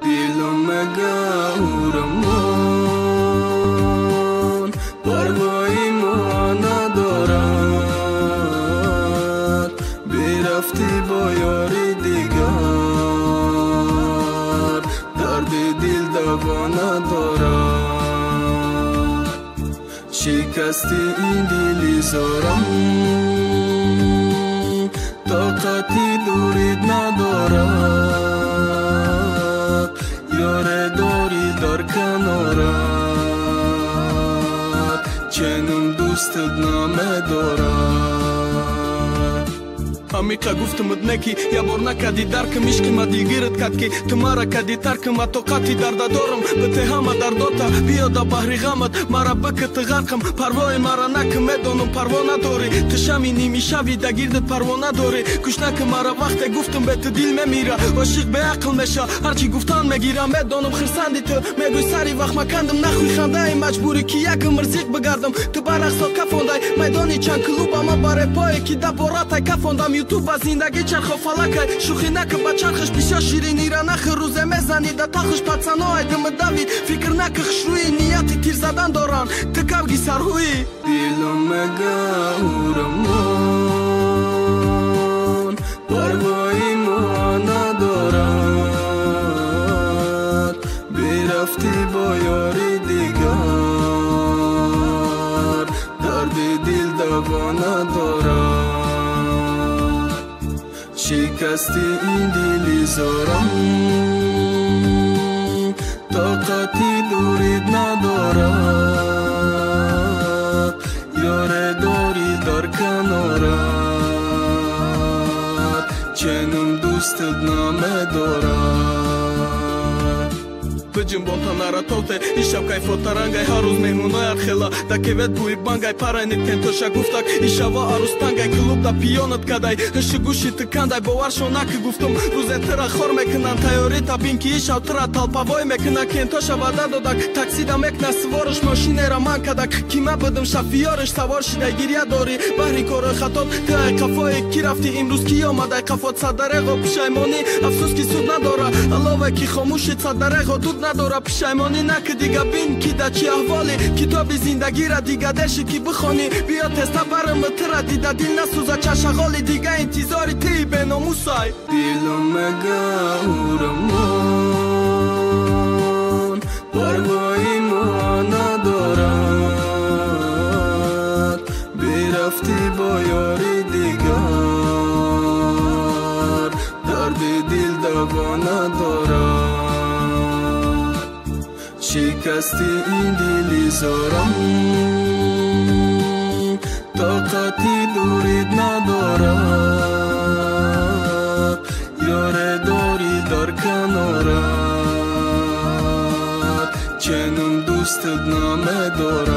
دلم مگهورمان پروایی ما ندارد برفتی با یاری دیگر درد دل دوا ندارد شکستی این دلی زارم طاقتی دورید ندارد یاره داری در کنارت چنم دوستت نامه دارد Амика гуфтамад неки я бор накади даркам ишқима дигират кадки ту мара кади таркама тоқати дарда дорам бите ҳама дардота биёда баҳри ғамат мара бикати ғарқам парвои мара наки медонам парво надори ту шами нимишави да гирдат парво надори гӯш наки мара вақте гуфтам бе ту дил мемира ошиқ беақл меша ҳарчи гуфтан мегирам медонам хирсанди ту мегӯй сари вақт макандам нахӯи хандаи маҷбурӣ ки як умр зиқ бигардам ту барақсо кафондай майдони чанд клубама баре пое ки да боратай кафондам ютуб ба зиндагӣ чархо фалакай шӯхӣ наки ба чархаш бисёр ширинира нахи рӯзе мезани да тахш пацаноай дими давид фикр наки хушрӯи нияти тир задан доран ту кавги сарҳӯӣ дилам мегавурамон парвои мо надорад берафти бо ёри дигар дарди дил дава надорад شکستی این دلی زارم طاقتی دورید ندارد یاره داری در کنارت چنم دوستت نامه دارد بجم бонтанара тоте ишаб кайфотарангай ҳаррӯз меҳмонояд хела да кевет бӯи бангай парайнит кентоша гуфтак ишава арӯстангай клуб да пиёнат кадай ҳиши гӯши тикандай боваршо наки гуфтум рӯзе тира хор мекунан тайёри табин ки ишав тира талпавой мекунак кентоша ваъда додак таксида мекна свориш мошинера ман кадак ки ма будам шафиёриш савор шидай гирья дори баҳри корои хатот ту ай қафое ки рафти имрӯз ки омадай қафот садареғо пушаймонӣ афсӯс ки суд надора алове ки хомӯши садареғо дуд надора пушаймонӣ наки дига бин ки да чӣ аҳволӣ китоби зиндагира дига деши ки бихонӣ биё теста барами тира дида дил насӯза чашағоли дига интизори тии беномусай дилам мегавурамон парвои мо надорад берафти бо ёри дигар дарди дил дава надорад شکستی این دلی زارم طاقتی دورید ندارد یاره داری در کنارت چنم دوستت نامه دارد